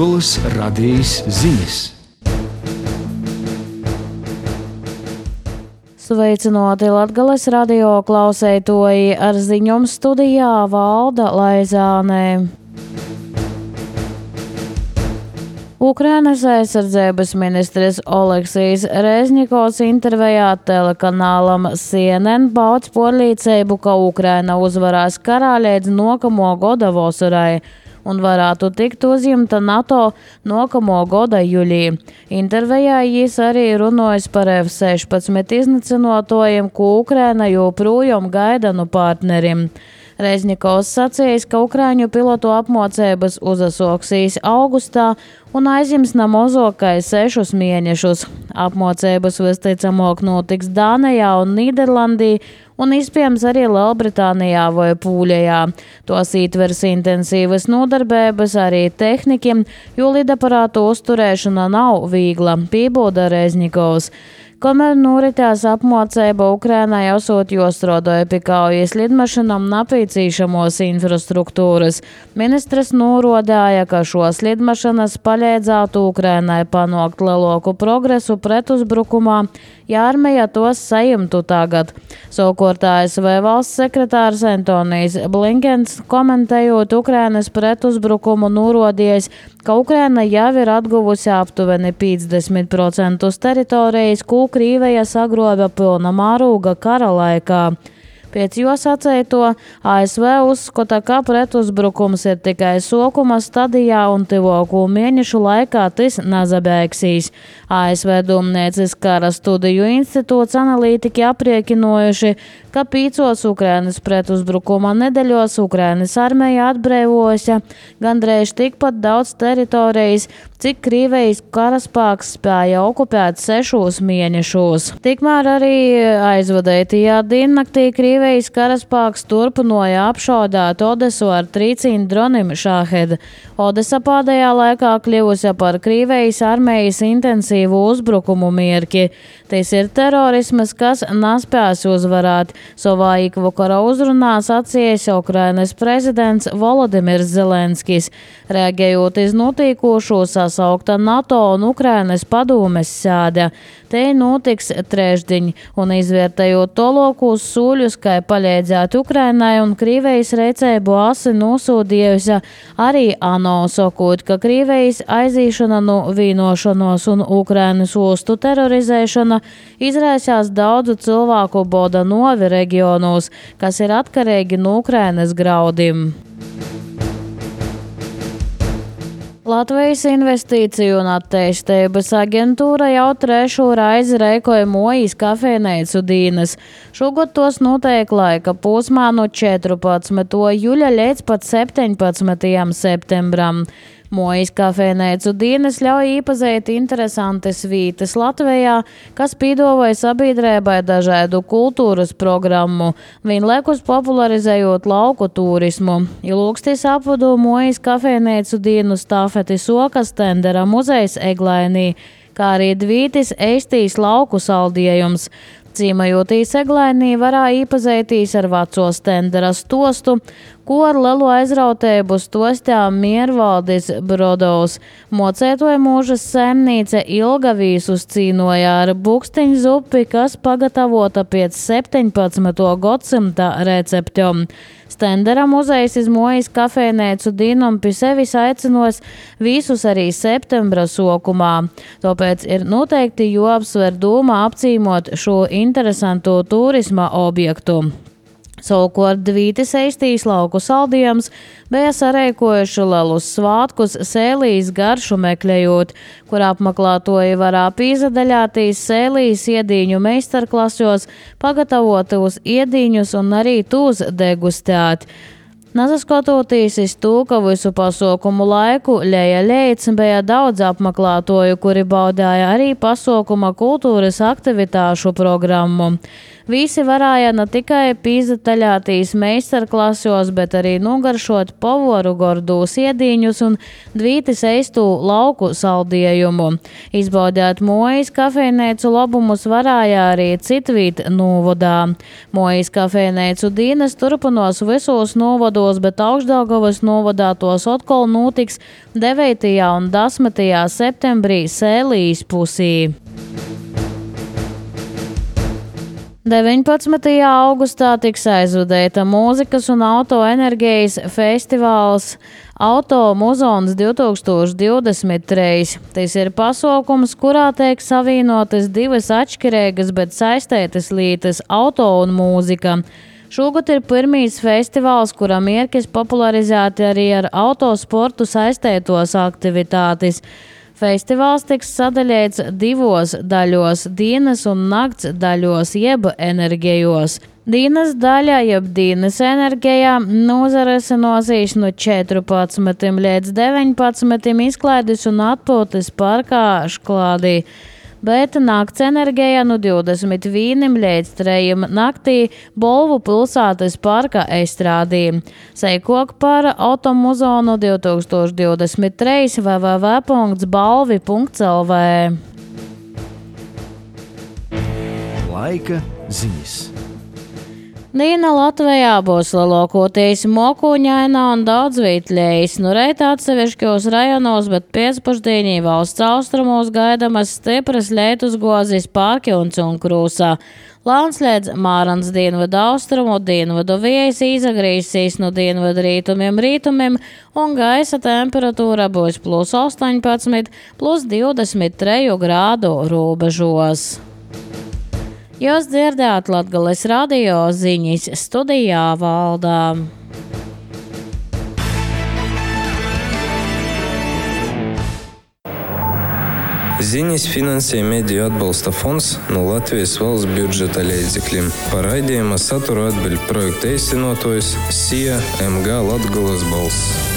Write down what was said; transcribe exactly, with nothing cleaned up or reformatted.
Latgolas radījis ziņas. Sveicināti Latgales radio klausētoji, ar ziņom studijā Valda Laizāne. Ukrainas aizsardzības ministrs Oleksijs Rezņikovs intervijā telekanālam C N N pauc porlīdzību, ka Ukraina uzvarēs karā līdz nākamo gada vasarai un varētu tikt uzņemta NATO nākamo gada jūlijā. Intervijā jis arī runājis par F sešpadsmit iznīcinātājiem, ko Ukraina joprojām gaida no partneriem. Rezņikovs sacījis, ka Ukraiņu pilotu apmācības uzsāksīs augustā un aizņems nemazākai sešus mēnešus. Apmācības visticamāk notiks Dānijā un Nīderlandī un iespējams arī Lielbritānijā vai Pūļajā. Tos ietvers intensīvas nodarbības arī tehnikiem, jo lidaparātu uzturēšana nav viegla, piebilda Rezņikovs. Kamēr noritās apmācība, Ukrainai esot jāstrādā pie kaujas lidmašīnām nepieciešamos infrastruktūras. Ministrs norādīja, ka šos lidmašīnas palīdzētu Ukrainai panākt lielāku progresu pretuzbrukumā, ja armija tos saimtu tagad. Savukārt A S V valsts sekretārs Antonijs Blinkens, komentējot Ukrainas pretuzbrukumu, norādījis, ka Ukraina jau ir atguvusi aptuveni piecdesmit procentus teritorijas, ko Krievija sagroba pilna mārūga kara laikā. Pēc jo sacīto, A S V uzskata, ka pretuzbrukums ir tikai sākuma stadijā un tuvāko mēnešu laikā tas nezabeigsies. A S V Dūmnieces kara studiju institūts analītiķi apriekinojuši, ka pīcos Ukrainas pretuzbrukuma nedēļos Ukrainas armija atbrīvoja gandrīz tikpat daudz teritorijas, cik Krievijas karaspēks spēja okupēt sešos mēnešos. Tikmēr arī aizvadītajā diennaktī Krievijas karaspēks turpināja apšaudāt Odesu ar trīcīnu dronim Šāhed. Odesa pēdējā laikā kļuvusi par Krievijas armijas intensīvu uzbrukumu mierki. Tas ir terorismas, kas nespēs uzvarēt. Savā ikvakara uzrunā sacījis Ukrainas prezidents Volodimirs Zelenskis. Reaģējot uz notiekošo, sasaukta NATO un Ukrainas padomes sēde. Te notiks trešdiņ, un izvērtējot tolokos sūļus, kā palīdzēt Ukrainai un Krievijas rīcību asi nosūdījusi arī ANO, sakot, ka Krievijas aizīšana no vīnošanos un Ukrainas ostu terorizēšana izraisās daudzu cilvēku boda novi reģionos, kas ir atkarīgi no Ukrainas graudiem. Latvijas investīciju un attīstības aģentūra jau trešo reizi rīkoja Mojas kafejnīcu dienas. Šogad tos notiek laika posmā no četrpadsmitākā jūļa līdz pat septiņpadsmitajam septembram. Mojas kafejnīcu dienas ļauj iepazīt interesantas vietas Latvijā, kas piedāvāja sabiedrībai dažādu kultūras programmu, vienlaikus popularizējot lauku turismu. Ilūgstis apvadu Mojas kafejnīcu dienu stāfeti soka Stendera muzejs Eglainī, kā arī dvītis Eistīs lauku saldējums. Cīmajotīs Eglainī varā iepazīties ar veco Stendera stostu, ko ar lielu aizrautību stostā Miervaldis Brodovs. Mocētoja mūžas saimniece Ilga vīsus cīnoja ar bukstiņu zupi, kas pagatavota pēc septiņpadsmitā gadsimta receptiem. Stendera muzejs iz Mojas kafejnīcu dienam pie sevis aicinos visus arī septembra sokumā. Tāpēc ir noteikti jāapsver doma apcīmot šo interesantu turisma objektu. Savukārt dvītis Eistīs lauku saldījums bija sarēkojuši lielus svātkus Sēlijas garšu meklējot, kur apmeklētoji varā pīzadaļātīs Sēlijas iedīņu meistarklasos, pagatavotos iedīņus un arī tūs degustēt. Nesaskatoties iz to, ka visu pasaukumu laiku ļeja leids, bija daudz apmeklētoju, kuri baudīja arī pasaukuma kultūras aktivitāšu programmu. Visi varēja ne tikai pīzataļātīs meistarklasos, bet arī nogaršot povoru gordūs iedīņus un dvītis eistu lauku saldējumu. Izbaudēt Mojas kafejneicu labumus varēja arī citvīt novodā. Mojas kafejneicu dīnes turpinās visos novados, bet Augšdaugavas novadā tos atkal notiks devītajā un desmitajā septembrī Sēlijas pusī. deviņpadsmitajā augustā tiks aizvadēta mūzikas un autoenerģijas festivāls Auto Muzons divtūkstoš divdesmit trīs. Tas ir pasaukums, kurā tiek savienotas divas atšķirīgas, bet saistētas lietas – auto un mūzika. Šogad ir pirmīs festivāls, kura mērķis popularizēt arī ar autosportu saistētos aktivitātes. Festivāls tiks sadalīts divos daļos – dienas un nakts daļos jeb enerģijos. Dienas daļā jeb dienas enerģijā nozaresinosies no četrpadsmitim līdz deviņpadsmitim izklaidis un atpūtas parkā Šklādī, bet nakts enerģijā no divdesmit vienam līdz trejam naktī Bolvu pilsētas parka estrādī. Seikok par Automuzonu divtūkstoš divdesmit trīs w w w punkts balvi punkts l v. Laika ziņas. Diena Latvijā būs lielākoties mokuņaina un daudz vītļējis. Nu reit atsevišķos rajonos, bet pēcpusdienī valsts austrumos gaidamas stipras lietus gozis Pārkjuns un Krūsā. Launslēdz Mārans dienvidu austrumu, dienvidu viejas izagrīsīs no dienvidu rītumiem rītumiem un gaisa temperatūra būs plus astoņpadsmit, plus divdesmit trīs grādu robežos. Jūs dzirdējāt Latgales radio ziņas, studijā Valdā. Ziņas finansē Mediju atbalsta fonds no Latvijas valsts budžeta līdzekļiem. Par raidījuma saturu atbild projekta īstenotājs S I A M G Latgales balss.